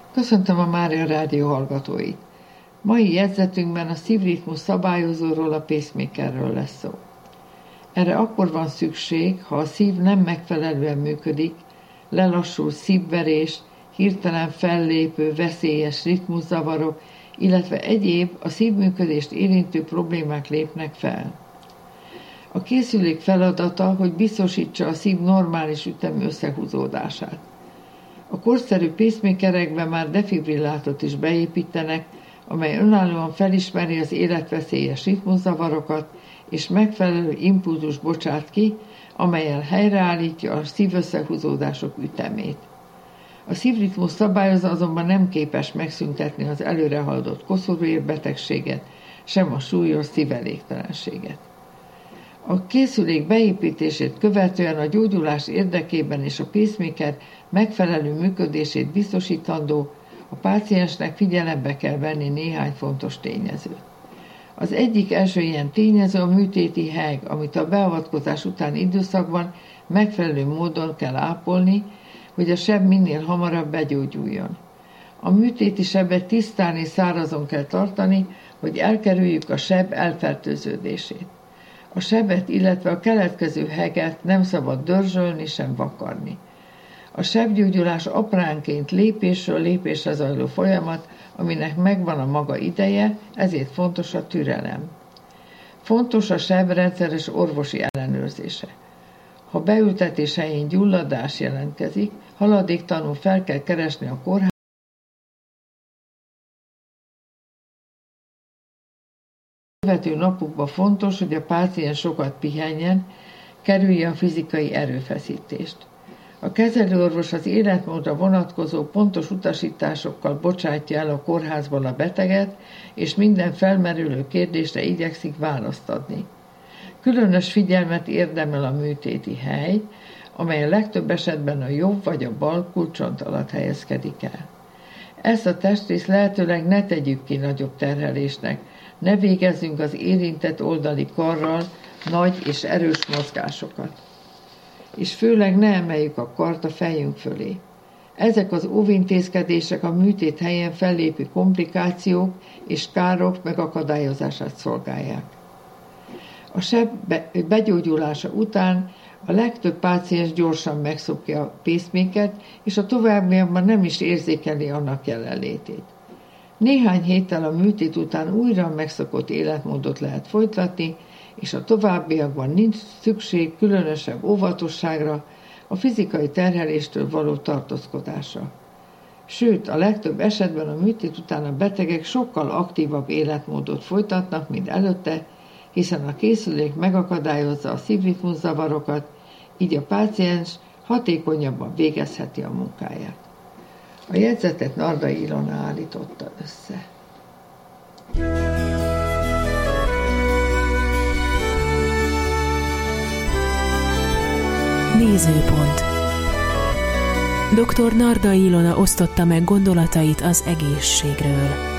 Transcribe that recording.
Köszöntöm a Mária Rádió hallgatóit! Mai jegyzetünkben a szívritmus szabályozóról, a pacemakerről lesz szó. Erre akkor van szükség, ha a szív nem megfelelően működik, lelassul szívverés, hirtelen fellépő, veszélyes ritmuszavarok, illetve egyéb a szívműködést érintő problémák lépnek fel. A készülék feladata, hogy biztosítsa a szív normális ütemű összehúzódását. A korszerű pacemakerekben már defibrillátort is beépítenek, amely önállóan felismeri az életveszélyes ritmuszavarokat, és megfelelő impulzus bocsát ki, amellyel helyreállítja a szívösszehúzódások ütemét. A szívritmus szabályozó azonban nem képes megszüntetni az előre haladott koszorúérbetegséget, sem a súlyos szívelégtelenséget. A készülék beépítését követően a gyógyulás érdekében és a pacemaker megfelelő működését biztosítandó, a páciensnek figyelembe kell venni néhány fontos tényezőt. Az egyik első ilyen tényező a műtéti heg, amit a beavatkozás utáni időszakban megfelelő módon kell ápolni, hogy a seb minél hamarabb begyógyuljon. A műtéti sebet tisztán és szárazon kell tartani, hogy elkerüljük a seb elfertőződését. A sebet, illetve a keletkező heget nem szabad dörzsölni, sem vakarni. A sebgyógyulás apránként lépésről lépésre zajló folyamat, aminek megvan a maga ideje, ezért fontos a türelem. Fontos a seb rendszeres orvosi ellenőrzése. Ha beültetés helyén gyulladás jelentkezik, haladéktalanul fel kell keresni a kórházat. A követő napokban fontos, hogy a páciens sokat pihenjen, kerülje a fizikai erőfeszítést. A kezelőorvos az életmódra vonatkozó pontos utasításokkal bocsátja el a kórházban a beteget, és minden felmerülő kérdésre igyekszik választ adni. Különös figyelmet érdemel a műtéti hely, amely a legtöbb esetben a jobb vagy a bal kulcsont alatt helyezkedik el. Ezt a testrészt lehetőleg ne tegyük ki nagyobb terhelésnek, ne végezzünk az érintett oldali karral nagy és erős mozgásokat. És főleg ne emeljük a kart a fejünk fölé. Ezek az óvintézkedések a műtét helyen fellépő komplikációk és károk megakadályozását szolgálják. A seb begyógyulása után a legtöbb páciens gyorsan megszokja a pacemakert, és a továbbiakban nem is érzékeli annak jelenlétét. Néhány héttel a műtét után újra megszokott életmódot lehet folytatni, és a továbbiakban nincs szükség különösebb óvatosságra, a fizikai terheléstől való tartózkodásra. Sőt, a legtöbb esetben a műtét után a betegek sokkal aktívabb életmódot folytatnak, mint előtte, hiszen a készülék megakadályozza a szívritmuszavarokat, így a páciens hatékonyabban végezheti a munkáját. A jegyzetet Nardai Ilona állította össze. Nézőpont. Dr. Nardai Ilona osztotta meg gondolatait az egészségről.